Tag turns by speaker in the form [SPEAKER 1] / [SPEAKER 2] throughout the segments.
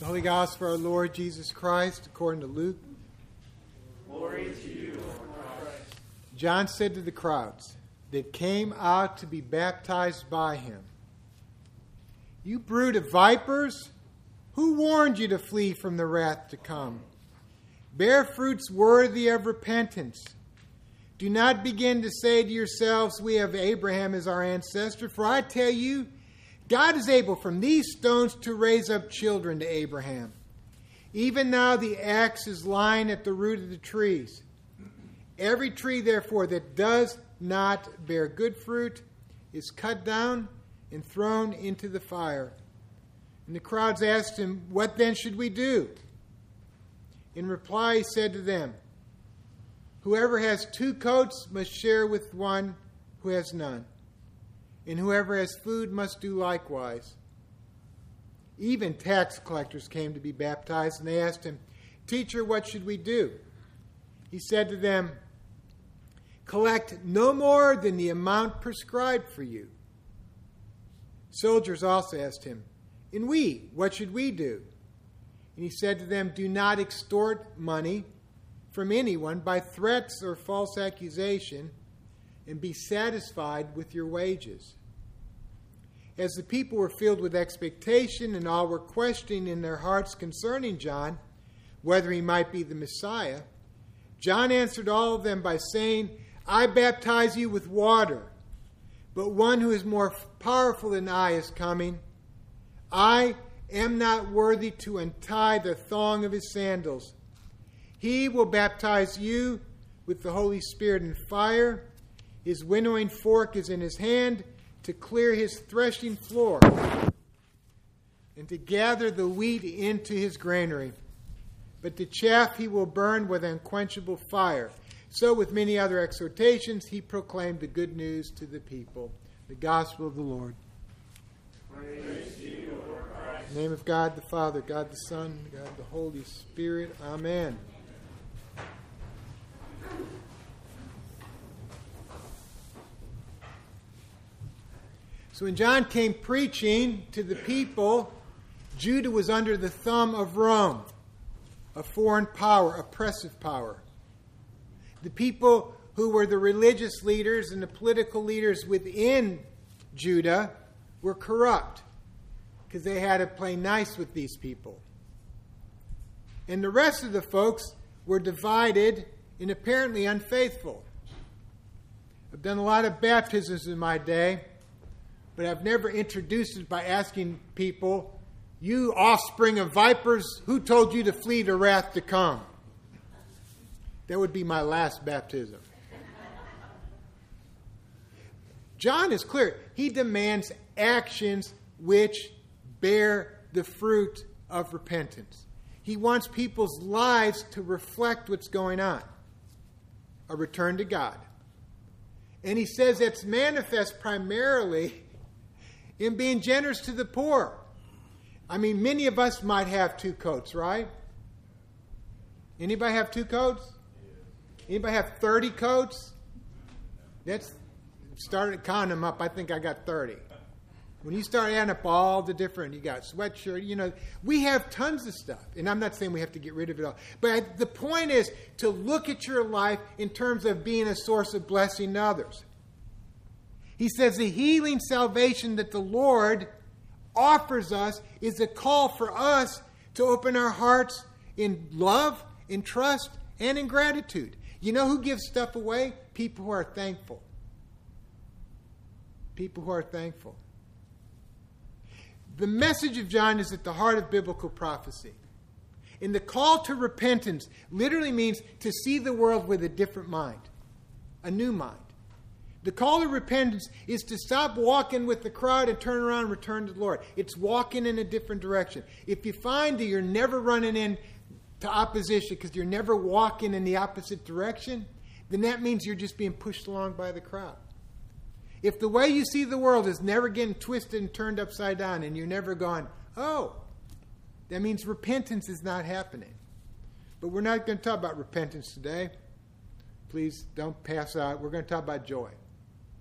[SPEAKER 1] The Holy Gospel of our Lord Jesus Christ, according to Luke.
[SPEAKER 2] Glory to you, Lord Christ.
[SPEAKER 1] John said to the crowds that came out to be baptized by him, "You brood of vipers, who warned you to flee from the wrath to come? Bear fruits worthy of repentance. Do not begin to say to yourselves, 'We have Abraham as our ancestor,' for I tell you, God is able from these stones to raise up children to Abraham. Even now the axe is lying at the root of the trees. Every tree, therefore, that does not bear good fruit is cut down and thrown into the fire." And the crowds asked him, "What then should we do?" In reply, he said to them, "Whoever has 2 coats must share with one who has none. And whoever has food must do likewise." Even tax collectors came to be baptized, and they asked him, "Teacher, what should we do?" He said to them, "Collect no more than the amount prescribed for you." Soldiers also asked him, "And we, what should we do?" And he said to them, "Do not extort money from anyone by threats or false accusation, and be satisfied with your wages." As the people were filled with expectation and all were questioning in their hearts concerning John, whether he might be the Messiah, John answered all of them by saying, "I baptize you with water, but one who is more powerful than I is coming. I am not worthy to untie the thong of his sandals. He will baptize you with the Holy Spirit and fire. His winnowing fork is in his hand to clear his threshing floor and to gather the wheat into his granary. But the chaff he will burn with unquenchable fire." So with many other exhortations, he proclaimed the good news to the people. The Gospel of the Lord.
[SPEAKER 2] Praise to you, Lord Christ.
[SPEAKER 1] In the name of God the Father, God the Son, God the Holy Spirit. Amen. So when John came preaching to the people, Judah was under the thumb of Rome, a foreign power, oppressive power. The people who were the religious leaders and the political leaders within Judah were corrupt because they had to play nice with these people. And the rest of the folks were divided and apparently unfaithful. I've done a lot of baptisms in my day, but I've never introduced it by asking people, "You offspring of vipers, who told you to flee the wrath to come?" That would be my last baptism. John is clear. He demands actions which bear the fruit of repentance. He wants people's lives to reflect what's going on. A return to God. And he says it's manifest primarily in being generous to the poor. I mean, many of us might have 2 coats, right? Anybody have 2 coats? Anybody have 30 coats? That's started counting them up. I think I got 30. When you start adding up all the different, you got sweatshirt, we have tons of stuff. And I'm not saying we have to get rid of it all. But the point is to look at your life in terms of being a source of blessing to others. He says the healing salvation that the Lord offers us is a call for us to open our hearts in love, in trust, and in gratitude. You know who gives stuff away? People who are thankful. People who are thankful. The message of John is at the heart of biblical prophecy. And the call to repentance literally means to see the world with a different mind, a new mind. The call to repentance is to stop walking with the crowd and turn around and return to the Lord. It's walking in a different direction. If you find that you're never running into opposition because you're never walking in the opposite direction, then that means you're just being pushed along by the crowd. If the way you see the world is never getting twisted and turned upside down and you're never going, "Oh," that means repentance is not happening. But we're not going to talk about repentance today. Please don't pass out. We're going to talk about joy.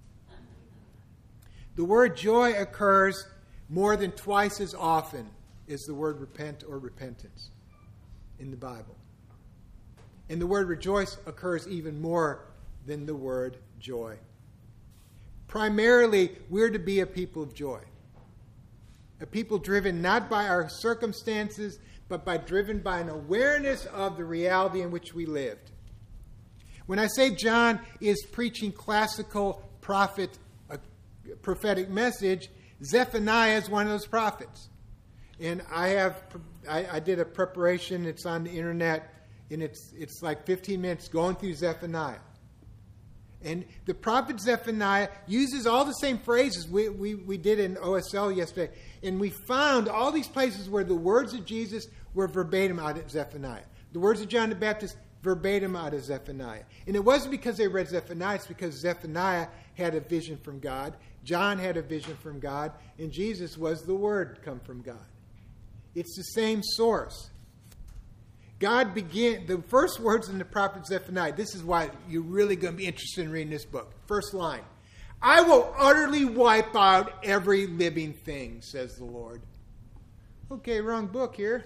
[SPEAKER 1] The word joy occurs more than twice as often is the word repent or repentance in the Bible. And the word rejoice occurs even more than the word joy. Primarily, we're to be a people of joy. A people driven not by our circumstances, but driven by an awareness of the reality in which we lived. When I say John is preaching classical prophetic message, Zephaniah is one of those prophets. And I did a preparation. It's on the internet, and it's like 15 minutes going through Zephaniah. And the prophet Zephaniah uses all the same phrases we did in OSL yesterday. And we found all these places where the words of Jesus were verbatim out of Zephaniah. The words of John the Baptist, verbatim out of Zephaniah. And it wasn't because they read Zephaniah, it's because Zephaniah had a vision from God, John had a vision from God, and Jesus was the Word come from God. It's the same source. God began, the first words in the prophet Zephaniah, this is why you're really going to be interested in reading this book. First line, I will utterly wipe out every living thing, says the Lord. Okay, wrong book here.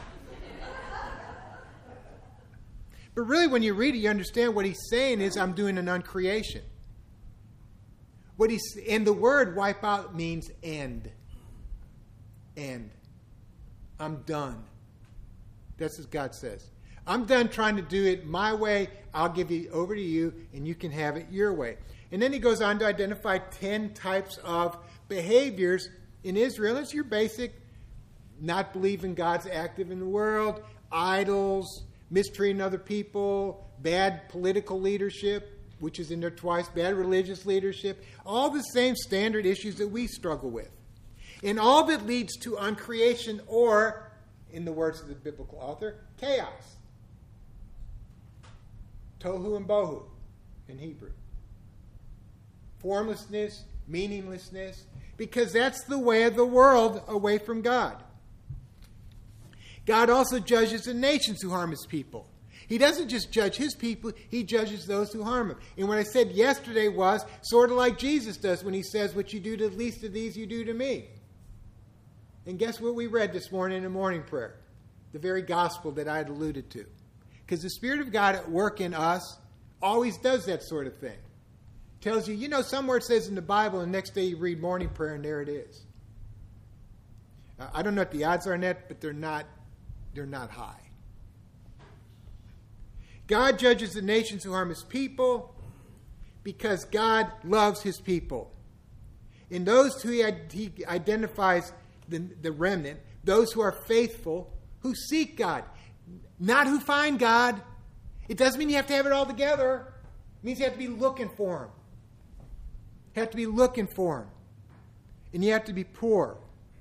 [SPEAKER 1] But really, when you read it, you understand what he's saying is, I'm doing an uncreation. And the word wipe out means end. End. I'm done. That's what God says. I'm done trying to do it my way. I'll give it over to you, and you can have it your way. And then he goes on to identify 10 types of behaviors in Israel. It's your basic not believing God's active in the world, idols, mistreating other people, bad political leadership, which is in there twice, bad religious leadership, all the same standard issues that we struggle with. And all that leads to uncreation or, in the words of the biblical author, chaos. Tohu and bohu in Hebrew. Formlessness, meaninglessness, because that's the way of the world away from God. God also judges the nations who harm his people. He doesn't just judge his people, he judges those who harm him. And what I said yesterday was sort of like Jesus does when he says, what you do to the least of these, you do to me. And guess what we read this morning in the morning prayer? The very gospel that I had alluded to. Because the Spirit of God at work in us always does that sort of thing. Tells you, somewhere it says in the Bible, and the next day you read morning prayer, and there it is. I don't know what the odds are on that, but they're not high. God judges the nations who harm his people because God loves his people. In those who he identifies the remnant, those who are faithful, who seek God, not who find God. It doesn't mean you have to have it all together. It means you have to be looking for him. You have to be looking for him. And you have to be poor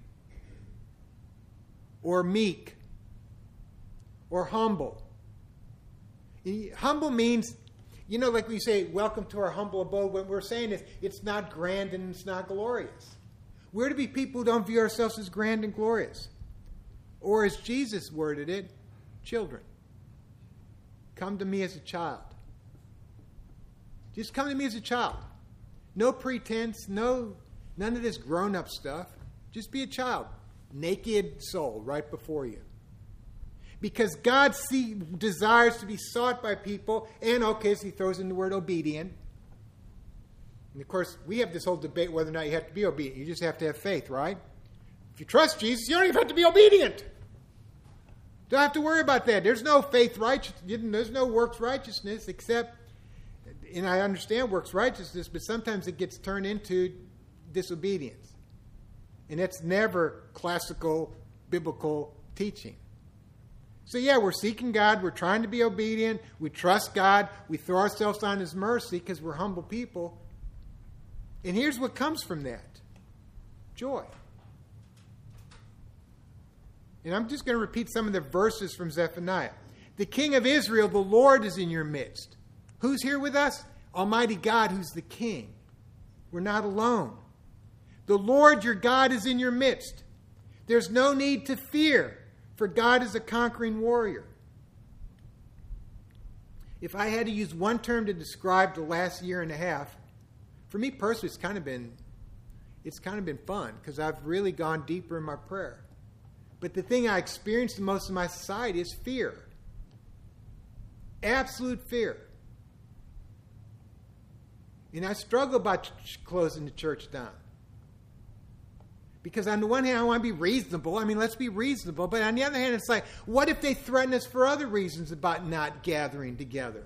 [SPEAKER 1] or meek or humble. Humble means, like we say, welcome to our humble abode. What we're saying is it's not grand and it's not glorious. We're to be people who don't view ourselves as grand and glorious. Or as Jesus worded it, children. Come to me as a child. Just come to me as a child. No pretense, none of this grown-up stuff. Just be a child. Naked soul right before you. Because God desires to be sought by people, and so he throws in the word obedient. And of course, we have this whole debate whether or not you have to be obedient. You just have to have faith, right? If you trust Jesus, you don't even have to be obedient. Don't have to worry about that. There's no faith righteousness. There's no works righteousness except, and I understand works righteousness, but sometimes it gets turned into disobedience. And that's never classical biblical teaching. So we're seeking God. We're trying to be obedient. We trust God. We throw ourselves on his mercy because we're humble people. And here's what comes from that. Joy. And I'm just going to repeat some of the verses from Zephaniah. The King of Israel, the Lord, is in your midst. Who's here with us? Almighty God, who's the King. We're not alone. The Lord, your God, is in your midst. There's no need to fear, for God is a conquering warrior. If I had to use one term to describe the last year and a half, for me personally, it's kind of been fun because I've really gone deeper in my prayer. But the thing I experience the most in my society is fear. Absolute fear. And I struggle about closing the church down. Because on the one hand, I want to be reasonable. I mean, let's be reasonable. But on the other hand, it's like, what if they threaten us for other reasons about not gathering together?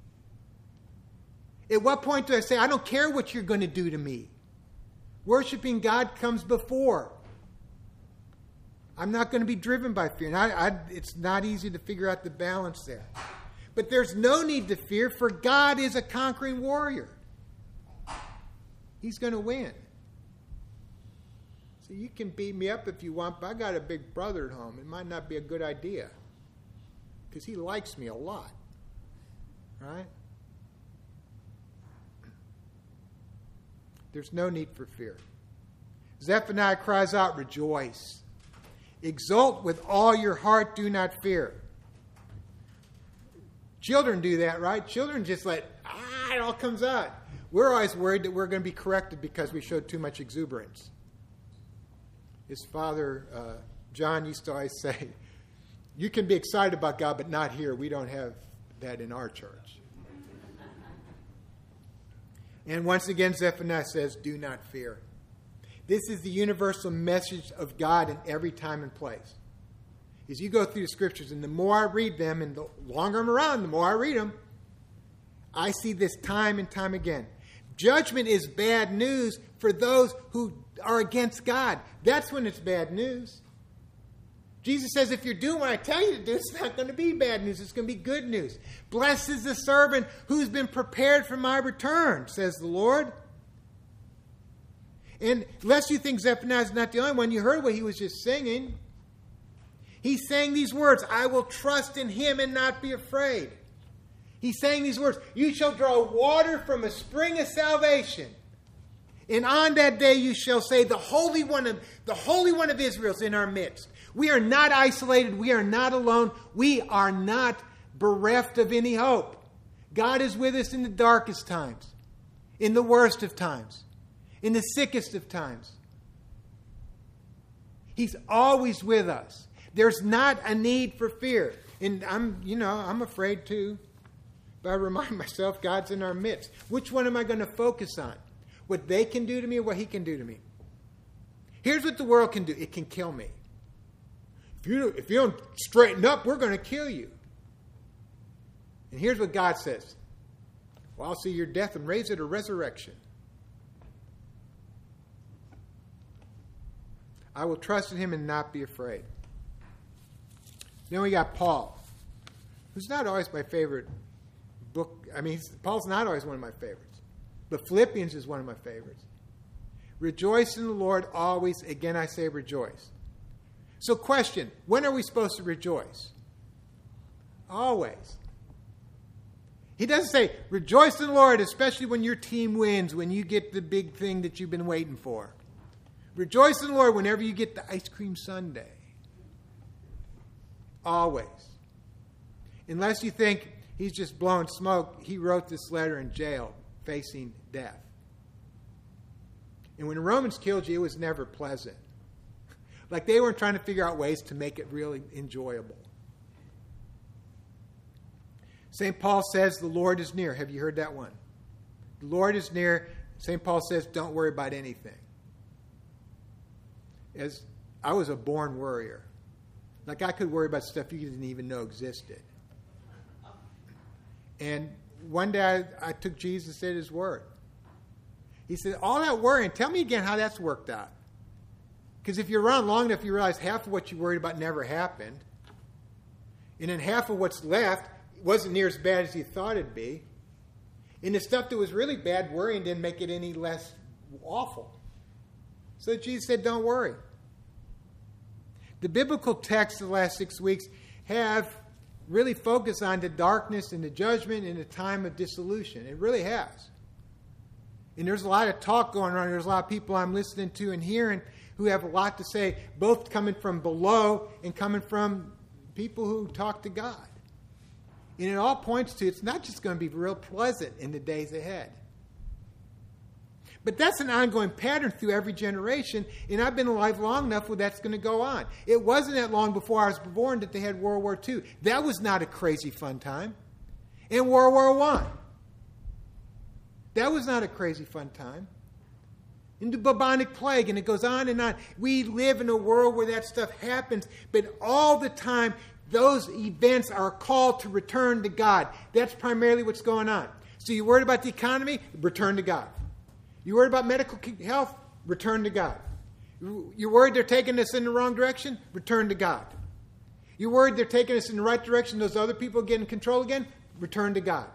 [SPEAKER 1] At what point do I say, I don't care what you're going to do to me? Worshiping God comes before. I'm not going to be driven by fear. And it's not easy to figure out the balance there. But there's no need to fear, for God is a conquering warrior. He's going to win. So you can beat me up if you want, but I got a big brother at home. It might not be a good idea. Because he likes me a lot. Right? There's no need for fear. Zephaniah cries out, rejoice. Exult with all your heart, do not fear. Children do that, right? Children just it all comes out. We're always worried that we're going to be corrected because we showed too much exuberance. His father, John, used to always say, you can be excited about God, but not here. We don't have that in our church. And once again, Zephaniah says, do not fear. This is the universal message of God in every time and place. As you go through the scriptures, and the more I read them, and the longer I'm around, the more I read them, I see this time and time again. Judgment is bad news for those who are against God. That's when it's bad news. Jesus says, if you're doing what I tell you to do, it's not going to be bad news. It's going to be good news. Blessed is the servant who's been prepared for my return, says the Lord. And lest you think Zephaniah is not the only one, you heard what he was just singing. He's saying these words, I will trust in him and not be afraid. He's saying these words, you shall draw water from a spring of salvation. And on that day you shall say, the Holy One of Israel is in our midst. We are not isolated. We are not alone. We are not bereft of any hope. God is with us in the darkest times, in the worst of times, in the sickest of times. He's always with us. There's not a need for fear. And I'm afraid too. But I remind myself, God's in our midst. Which one am I going to focus on? What they can do to me or what he can do to me? Here's what the world can do. It can kill me. If you don't straighten up, we're going to kill you. And here's what God says. Well, I'll see your death and raise it a resurrection. I will trust in him and not be afraid. Then we got Paul, who's not always my favorite book. I mean, Paul's not always one of my favorites. But Philippians is one of my favorites. Rejoice in the Lord always. Again, I say rejoice. So question, when are we supposed to rejoice? Always. He doesn't say, rejoice in the Lord, especially when your team wins, when you get the big thing that you've been waiting for. Rejoice in the Lord whenever you get the ice cream sundae. Always. Unless you think he's just blowing smoke, he wrote this letter in jail, facing death. And when the Romans killed you, it was never pleasant. Like they weren't trying to figure out ways to make it really enjoyable. St. Paul says the Lord is near. Have you heard that one? The Lord is near. St. Paul says don't worry about anything. As I was a born worrier. Like I could worry about stuff you didn't even know existed. And one day I took Jesus at his word. He said, all that worrying, tell me again how that's worked out. Because if you're around long enough, you realize half of what you worried about never happened. And then half of what's left wasn't near as bad as you thought it'd be. And the stuff that was really bad, worrying didn't make it any less awful. So Jesus said, don't worry. The biblical texts of the last 6 weeks have really focused on the darkness and the judgment and the time of dissolution. It really has. And there's a lot of talk going on. There's a lot of people I'm listening to and hearing who have a lot to say, both coming from below and coming from people who talk to God. And it all points to it's not just going to be real pleasant in the days ahead. But that's an ongoing pattern through every generation, and I've been alive long enough where that's going to go on. It wasn't that long before I was born that they had World War II. That was not a crazy fun time. And World War I. That was not a crazy fun time. And the bubonic plague, and it goes on and on. We live in a world where that stuff happens, but all the time, those events are called to return to God. That's primarily what's going on. So you're worried about the economy? Return to God. You're worried about medical health? Return to God. You're worried they're taking us in the wrong direction? Return to God. You're worried they're taking us in the right direction, those other people get in control again? Return to God.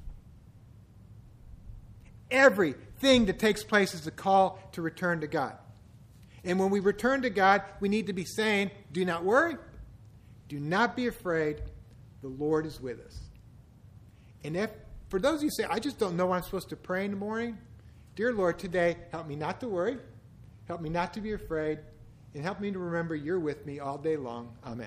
[SPEAKER 1] Everything that takes place is a call to return to God. And when we return to God, we need to be saying, do not worry, do not be afraid, the Lord is with us. And if, for those of you who say, I just don't know what I'm supposed to pray in the morning, dear Lord, today, help me not to worry, help me not to be afraid, and help me to remember you're with me all day long. Amen.